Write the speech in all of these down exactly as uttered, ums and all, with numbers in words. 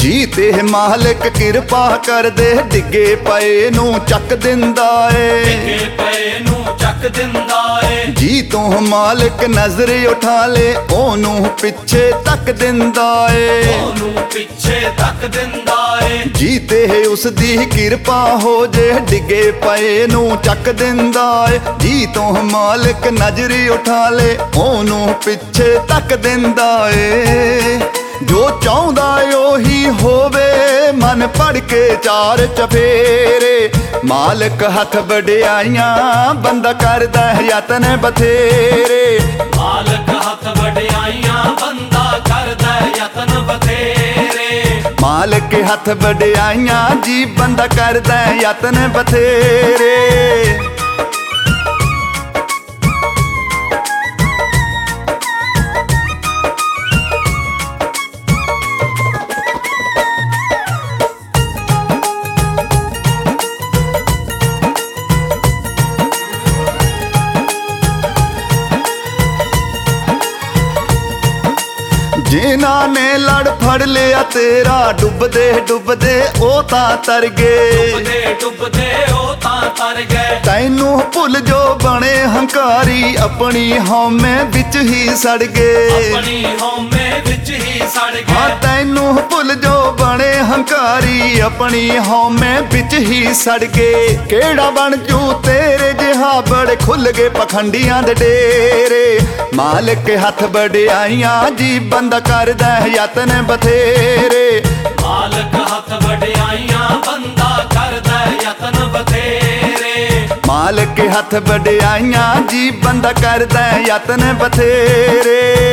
जी ते मालिक किरपा कर दे, डिगे पए नू चक दिंदा ए, डिगे पए नू चक दिंदा ए। जी तू मालिक नजर उठा ले, ओनू पिछे तक दिंदा ए, ओनू पिछे तक दिंदा ए। जी ते उस दी किरपा हो जे, डिगे पए नू चक दिंदा ए। जी तू मालिक नजर उठा ले, ओनू पिछे तक दिंदा ए। जो चाहुंदा ओही होवे, मन पढ़ के चार चफेरे। मालिक हथ वडियाइयां, बंदा करदा यतन बथेरे। मालिक हथ वडियाइयां, बंदा करदा यतन बथेरे। मालिक हथ वडियाइयां जी, बंदा करदा यतन बथेरे। जिन्ना ने लड़ फड़ लिया तेरा, डुबदे डुबदे ओ तां तर गए, डुबदे डुबदे ओ तां तर गए। तैनू भुल जो बने हंकारी, अपनी हौमे विच ही सड़ गए, अपनी हौमे विच ही सड़ गए। हाँ तैनू भुल जो बने हंकारी, अपनी हौमे विच ही सड़ गए। केड़ा बन जू तेरे जिहा, बड़े खुल गए पखंडियां दे डेरे। मालिक हथ वडियाइयां जी, बंदा करदा यतन बथेरे। मालिक हथ वडियाइयां, बंदा करदा यतन बथेरे। मालिक हथ वडियाइयां जी, बंदा करदा यतन बथेरे।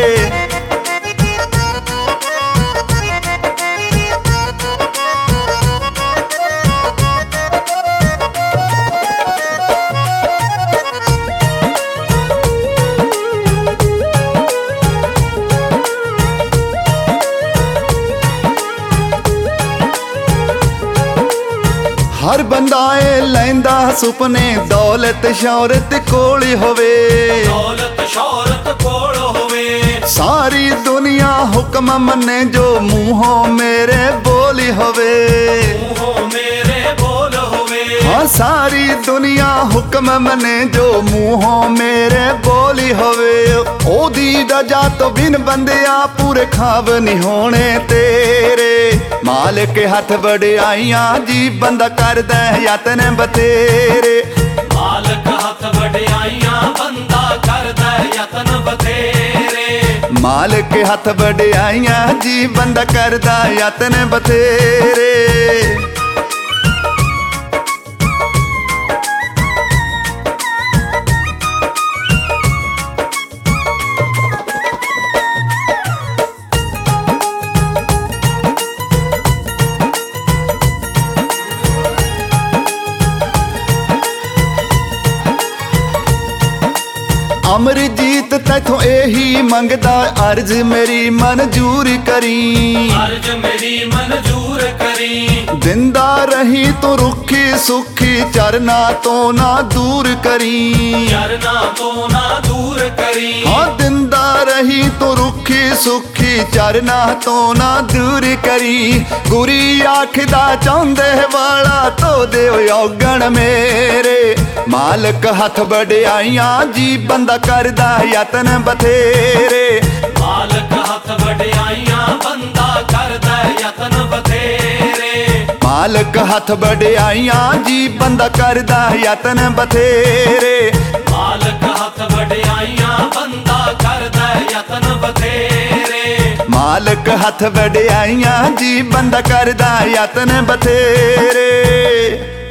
हर बंदा ए लैंदा सुपने, दौलत शौहरत कोल होवे, दौलत शौहरत कोल होवे। सारी दुनिया हुक्म मन्ने, जो मुंहों मेरे बोली होवे, मुंहों मेरे बोल होवे। हाँ सारी दुनिया हुक्म मन्ने, जो मुंहों मेरे बोली होवे। ओदी रजा तो बिन बंदिया, पूरे खाब नहीं होने तेरे। मालिक हथ वडियाइयां जी, बंदा करदा यतन बथेरे। मालिक हथ वडियाइयां, बंदा करदा यतन बथेरे। मालिक हथ वडियाइयां जी, बंदा करदा यतन बथेरे। अमरजीत तैथों यही मंगदा, अर्ज मेरी मंजूर करी, अर्ज मेरी मंजूर करी। दिंदा रही तो रुखी सुखी, चरना तो ना दूर करी, चरना तो ना दूर करी। हाँ दिंदा रही तो रुखी सुखी, चरना तो ना दूर करी। गुरी आखदा चाहुंदे वाला, तो दे औगण मेरे। मालिक हथ वडियाइयां जी, बंदा करदा यतन बथेरे। मालिक हथ वडियाइयां, बंदा करदा यतन बथेरे। मालिक हथ वडियाइयां जी, बंदा करदा यतन बथेरे। मालिक हथ वडियाइयां, बंदा करदा यतन बथेरे। मालिक हथ वडियाइयां जी, बंदा करदा यतन बथेरे।